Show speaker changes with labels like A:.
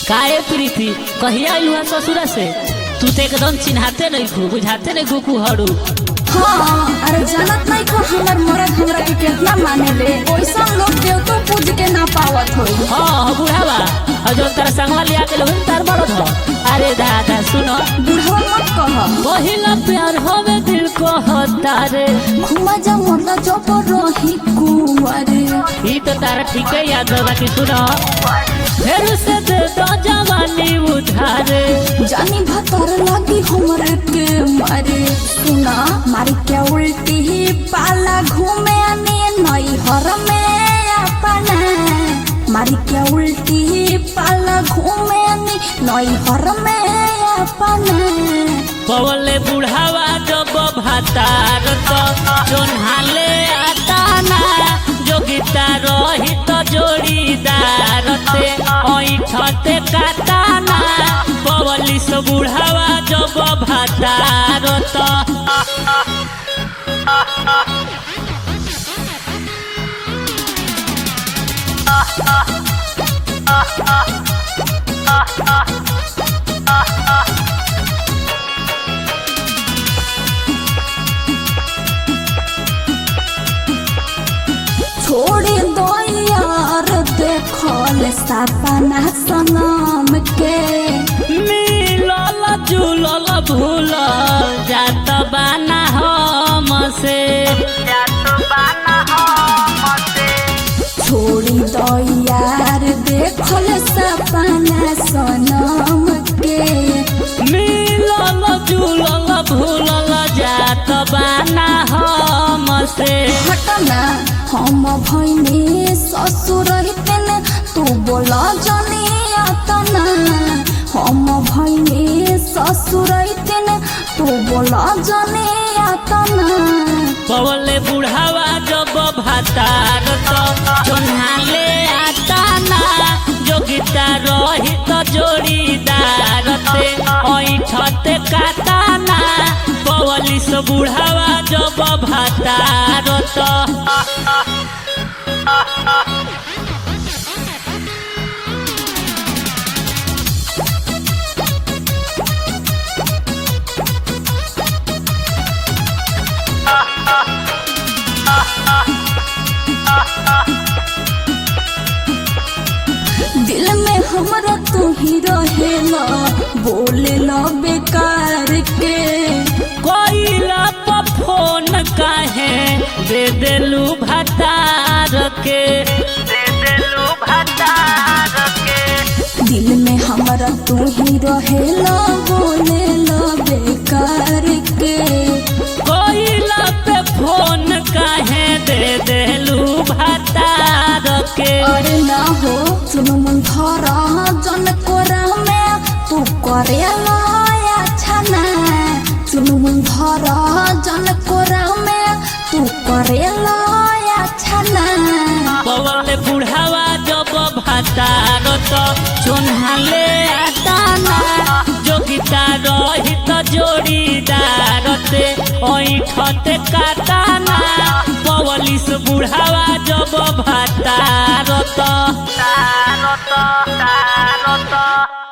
A: काहे प्रीति कहिया आइलू है ससुरा से? तू तो एकदम चिन्हाते नहीं खू बुझाते नहीं खू हरू।
B: हाँ अरे जानत नहीं को हमर मरद हमरा के कितना माने ले ओइसा लोग देव तो पूज के ना पावत होई।
A: हाँ बुढ़ावा और जो तारा संगवा लिया के लोग तार बड़ो धो। अरे दादा सुनो
B: बुढ़वा मत कह
A: पहिला प्यार होवे दिल को होता रे
B: घुमा जा मोला जो पर रही कुंवारे
A: ई तो तारा ठीक है याद होगा कि सुनो फिर से दे दो जवानी उधारे
B: जानी भतर लगी हमरे के मारे सुना मारी क्या उल्टी ही पाला घूमे आने नई हर में अपना मारी क्या उल्टी ही पाला घूमे आने नई हर में अपना
A: पवले बुढ़ावा जब भातार तो चोन्हाले आता ना जोगिता रही तो जोड़ीदार ते ऐठते काटाना पवली से बुढ़ावा जब भातार तो
B: छोड़ी दो यार देखल सपना सनम के
A: मिलल जुलल भूलल जात बाना हमसे
B: छोड़ी दो यार देखल सपना सनम के
A: मिलल जुलल भूलल जात बाना हमसे
B: हटना हम भैनी ससुर रहते तू बोला जानी आतना हम भैनी ससुर रहते तू बोला जानी आतना
A: पवले बुढ़ावा जब भातार तो चोन्हाले आता ना जोगिता रही तो जोड़ीदार ते ऐठते काटाना पवली से बुढ़ावा जब भातार तो
B: दिल में हमरा तू ही रहेला बोले ला बेकार के
A: कोइला पर फोन काहे दे देलू भातार के
B: दिल में हमरा तू ही रहेला बोले ला बेकार के
A: कोइला पे फोन काहे दे देलू भातार के
B: अरे ना हो सुनो मन धरा जन कोरा में तू करे लाया छना सुनो मन धरा जन कोरा में तू करे लाया छना
A: पवले बुढ़ावा जब भातार तो चोन्हाले आता ना जोगिता रही तो जोड़ीदार ते ऐठते काटाना पवली से बुढ़ावा जब भातार तो